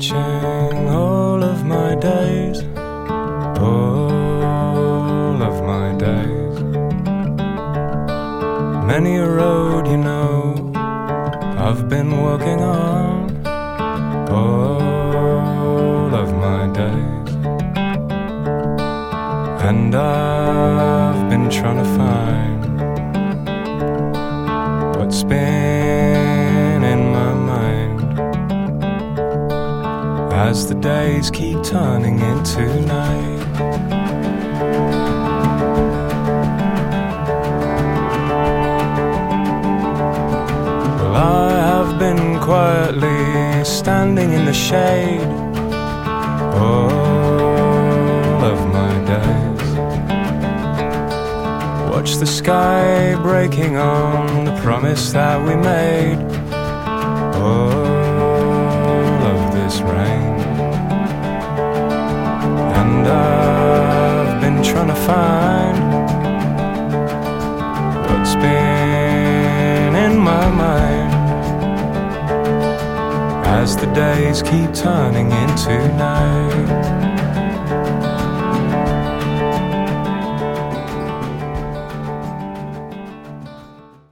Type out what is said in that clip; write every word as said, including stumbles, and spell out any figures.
watching all of my days, all of my days. Many a road, you know, I've been walking on, all of my days. And I've been trying to find what's been in my mind as the days keep turning into night. Well, I have been quietly standing in the shade all of my days. Watch the sky breaking on the promise that we made, all of this rain. And I've been trying to find what's been in my mind as the days keep turning into night.